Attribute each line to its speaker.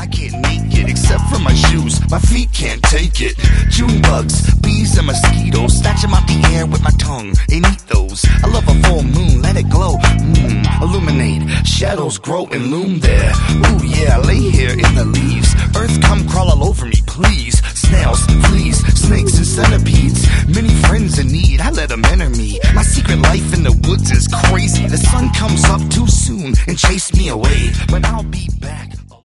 Speaker 1: I can't make it, except for my shoes. My feet can't take it. June bugs, bees and mosquitoes, snatch them out the air with my tongue and eat those. I love a full moon, let it glow. Illuminate, shadows grow and loom there. Ooh yeah, I lay here in the leaves. Earth, come crawl all over me, please. Snails, fleas, snakes and centipedes. Many friends in need, I let them enter me. My secret life in the woods is crazy. The sun comes up too soon and chase me away, but I'll be back.